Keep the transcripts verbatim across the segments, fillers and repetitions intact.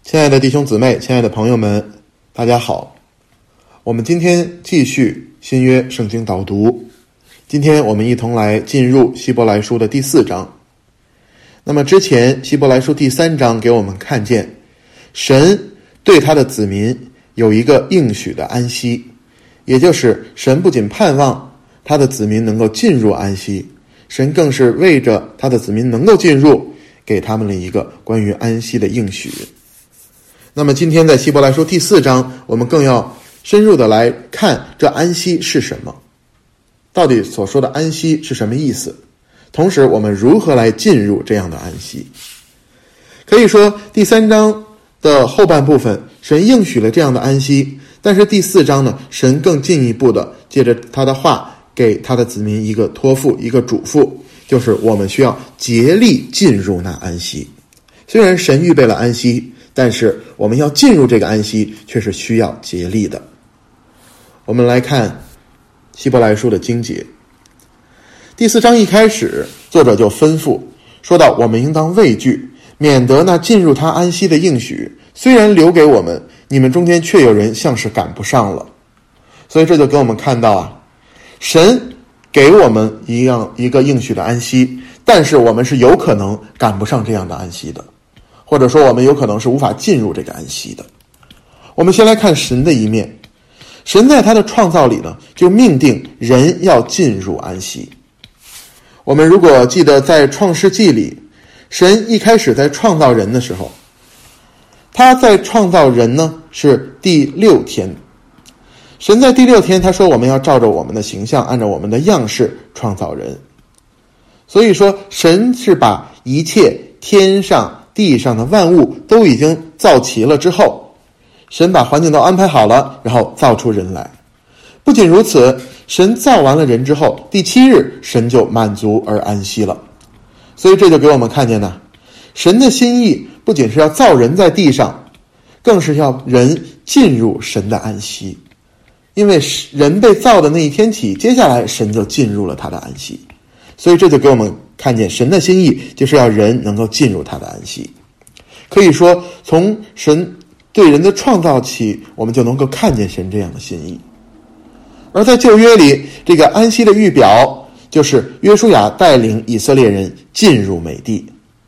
亲爱的弟兄姊妹，亲爱的朋友们，大家好。我们今天继续新约圣经导读，今天我们一同来进入希伯来书的第四章。那么之前希伯来书第三章给我们看见，神对他的子民有一个应许的安息，也就是神不仅盼望他的子民能够进入安息，神更是为着他的子民能够进入，给他们了一个关于安息的应许。那么今天在希伯来书第四章，我们更要深入的来看这安息是什么，到底所说的安息是什么意思，同时我们如何来进入这样的安息。可以说第三章的后半部分神应许了这样的安息，但是第四章呢，神更进一步的借着他的话给他的子民一个托付，一个嘱咐，就是我们需要竭力进入那安息。虽然神预备了安息，但是我们要进入这个安息却是需要竭力的。我们来看希伯来书的经节。第四章一开始，作者就吩咐说到，我们应当畏惧，免得那进入他安息的应许虽然留给我们，你们中间却有人像是赶不上了。所以这就给我们看到啊，神给我们一样一个应许的安息，但是我们是有可能赶不上这样的安息的，或者说我们有可能是无法进入这个安息的。我们先来看神的一面。神在他的创造里呢，就命定人要进入安息。我们如果记得在创世纪里，神一开始在创造人的时候，他在创造人呢是第六天。神在第六天他说，我们要照着我们的形象，按照我们的样式创造人。所以说神是把一切天上地上的万物都已经造齐了之后，神把环境都安排好了，然后造出人来。不仅如此，神造完了人之后，第七日神就满足而安息了。所以这就给我们看见呢，神的心意不仅是要造人在地上，更是要人进入神的安息。因为人被造的那一天起，接下来神就进入了他的安息。所以这就给我们看见神的心意就是要人能够进入他的安息。可以说从神对人的创造起，我们就能够看见神这样的心意。而在旧约里，这个安息的预表就是约书亚带领以色列人进入美地。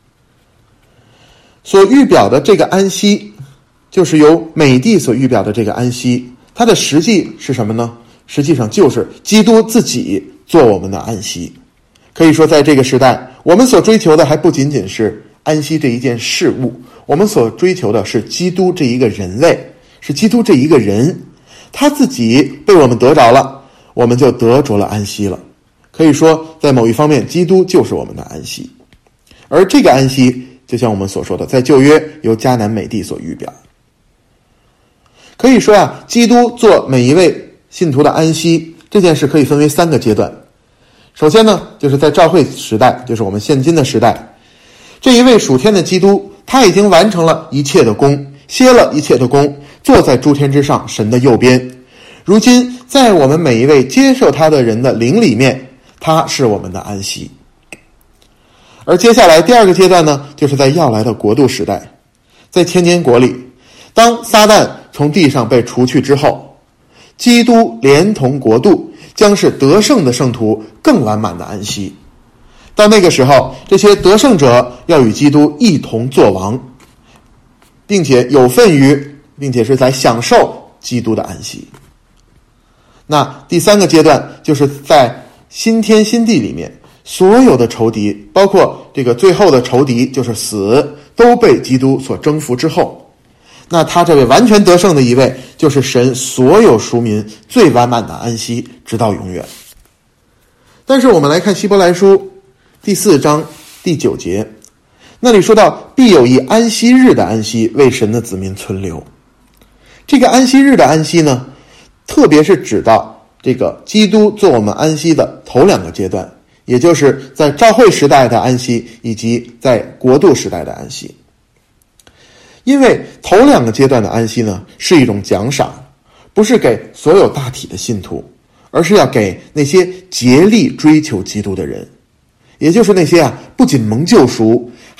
所预表的这个安息，就是由美地所预表的这个安息，它的实际是什么呢？实际上就是基督自己做我们的安息。可以说在这个时代，我们所追求的还不仅仅是安息这一件事物，我们所追求的是基督这一个人类，是基督这一个人，他自己被我们得着了，我们就得着了安息了。可以说在某一方面，基督就是我们的安息。而这个安息就像我们所说的，在旧约由迦南美地所预表。可以说啊，基督做每一位信徒的安息这件事可以分为三个阶段。首先呢，就是在召会时代，就是我们现今的时代，这一位属天的基督，他已经完成了一切的功，歇了一切的功，坐在诸天之上，神的右边。如今在我们每一位接受他的人的灵里面，他是我们的安息。而接下来第二个阶段呢，就是在要来的国度时代，在千年国里，当撒旦从地上被除去之后，基督连同国度将是得胜的圣徒更完满的安息。到那个时候，这些得胜者要与基督一同作王，并且有份于，并且是在享受基督的安息。那第三个阶段，就是在新天新地里面，所有的仇敌，包括这个最后的仇敌就是死，都被基督所征服之后，那他这位完全得胜的一位，就是神所有属民最完满的安息，直到永远。但是我们来看希伯来书第四章第九节，那里说到，必有一安息日的安息为神的子民存留。这个安息日的安息呢，特别是指到这个基督做我们安息的头两个阶段，也就是在召会时代的安息，以及在国度时代的安息。因为头两个阶段的安息呢，是一种奖赏，不是给所有大体的信徒，而是要给那些竭力追求基督的人，也就是那些啊不仅蒙救赎，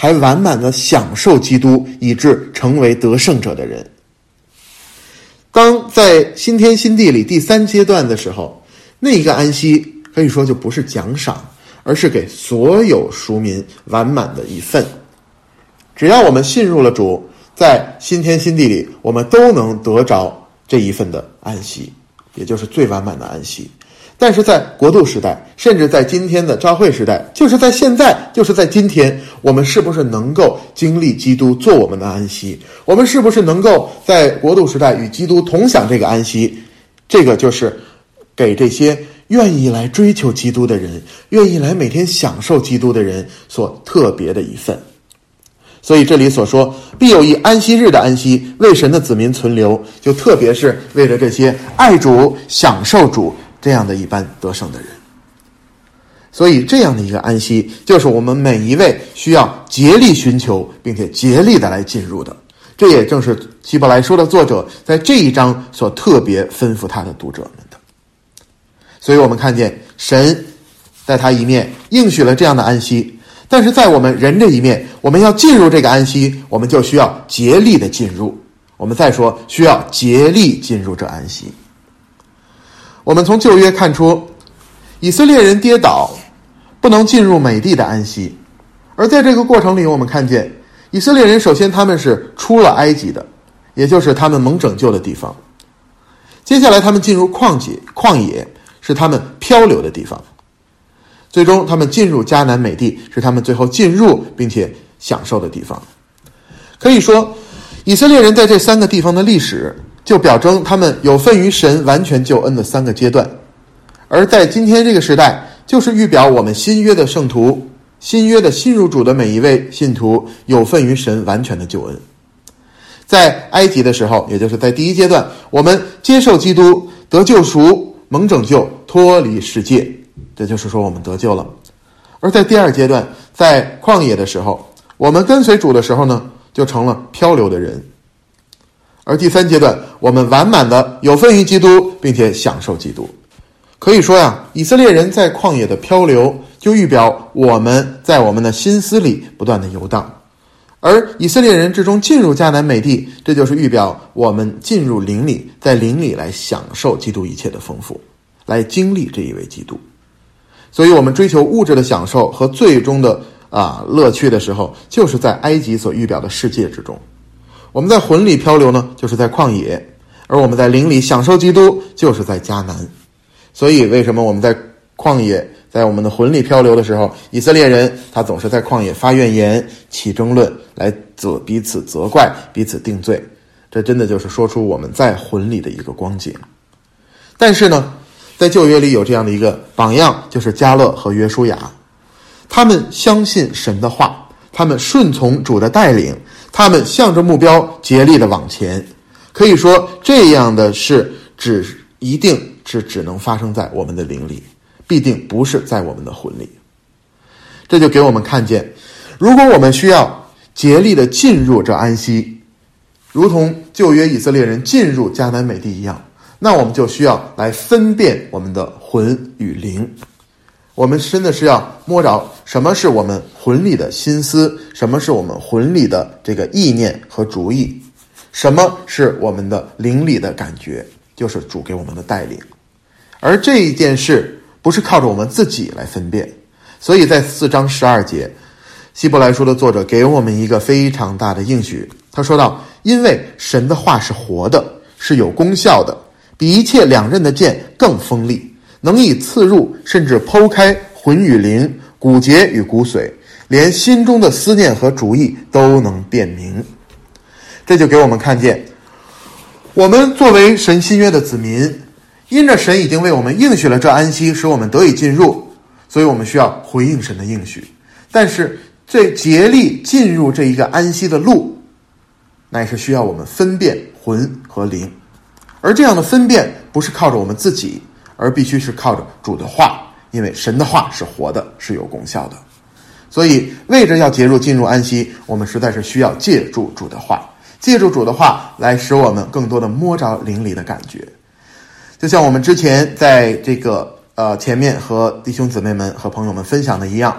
还完满的享受基督，以致成为得胜者的人。当在新天新地里第三阶段的时候，那一个安息可以说就不是奖赏，而是给所有赎民完满的一份。只要我们信入了主，在新天新地里，我们都能得着这一份的安息，也就是最完满的安息。但是在国度时代，甚至在今天的召会时代，就是在现在，就是在今天，我们是不是能够经历基督做我们的安息？我们是不是能够在国度时代与基督同享这个安息？这个就是给这些愿意来追求基督的人，愿意来每天享受基督的人所特别的一份。所以这里所说必有一安息日的安息，为神的子民存留，就特别是为了这些爱主享受主这样的一般得胜的人。所以这样的一个安息，就是我们每一位需要竭力寻求并且竭力的来进入的。这也正是希伯来书的作者在这一章所特别吩咐他的读者们的。所以我们看见神在他一面应许了这样的安息，但是在我们人这一面，我们要进入这个安息，我们就需要竭力的进入。我们再说，需要竭力进入这安息。我们从旧约看出，以色列人跌倒，不能进入美地的安息。而在这个过程里，我们看见以色列人首先他们是出了埃及的，也就是他们蒙拯救的地方。接下来他们进入旷野，旷野是他们漂流的地方。最终他们进入迦南美地，是他们最后进入并且享受的地方。可以说，以色列人在这三个地方的历史，就表征他们有份于神完全救恩的三个阶段。而在今天这个时代，就是预表我们新约的圣徒，新约的信入主的每一位信徒有份于神完全的救恩。在埃及的时候，也就是在第一阶段，我们接受基督，得救赎，蒙拯救，脱离世界，这就是说我们得救了。而在第二阶段，在旷野的时候，我们跟随主的时候呢，就成了漂流的人。而第三阶段，我们完满的有份于基督，并且享受基督。可以说呀，以色列人在旷野的漂流，就预表我们在我们的心思里不断的游荡。而以色列人之中进入迦南美地，这就是预表我们进入灵里，在灵里来享受基督一切的丰富，来经历这一位基督。所以我们追求物质的享受和最终的啊乐趣的时候，就是在埃及所预表的世界之中。我们在魂里漂流呢，就是在旷野；而我们在灵里享受基督，就是在迦南。所以为什么我们在旷野，在我们的魂里漂流的时候，以色列人他总是在旷野发怨言、起争论，来责彼此责怪、彼此定罪？这真的就是说出我们在魂里的一个光景。但是呢，在旧约里有这样的一个榜样，就是迦勒和约书亚。他们相信神的话，他们顺从主的带领，他们向着目标竭力的往前。可以说，这样的事只一定是只能发生在我们的灵里，必定不是在我们的魂里。这就给我们看见，如果我们需要竭力的进入这安息，如同旧约以色列人进入迦南美地一样，那我们就需要来分辨我们的魂与灵。我们真的是要摸着什么是我们魂里的心思，什么是我们魂里的这个意念和主意，什么是我们的灵里的感觉，就是主给我们的带领。而这一件事不是靠着我们自己来分辨，所以在四章十二节，希伯来书的作者给我们一个非常大的应许。他说到，因为神的话是活的，是有功效的，比一切两刃的剑更锋利，能以刺入，甚至剖开魂与灵、骨节与骨髓，连心中的思念和主意都能辨明。这就给我们看见，我们作为神新约的子民，因着神已经为我们应许了这安息，使我们得以进入，所以我们需要回应神的应许。但是这竭力进入这一个安息的路，乃是需要我们分辨魂和灵。而这样的分辨不是靠着我们自己，而必须是靠着主的话，因为神的话是活的，是有功效的。所以为着要结入进入安息，我们实在是需要借助主的话，借助主的话来使我们更多的摸着灵里的感觉。就像我们之前在这个呃前面和弟兄姊妹们和朋友们分享的一样，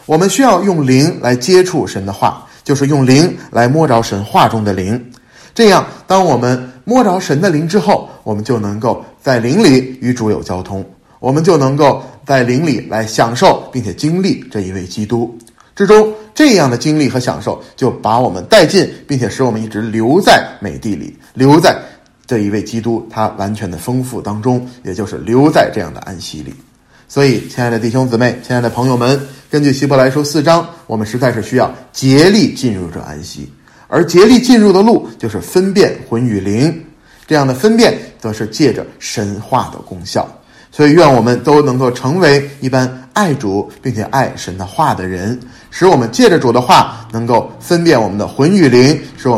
我们需要用灵来接触神的话，就是用灵来摸着神话中的灵。这样，当我们摸着神的灵之后，我们就能够在灵里与主有交通，我们就能够在灵里来享受并且经历这一位基督之中。这样的经历和享受就把我们带进，并且使我们一直留在美地里，留在这一位基督他完全的丰富当中，也就是留在这样的安息里。所以亲爱的弟兄姊妹，亲爱的朋友们，根据希伯来书四章，我们实在是需要竭力进入这安息，而竭力进入的路就是分辨魂与灵，这样的分辨则是借着神话的功效。所以愿我们都能够成为一般爱主并且爱神的话的人，使我们借着主的话能够分辨我们的魂与灵，使我们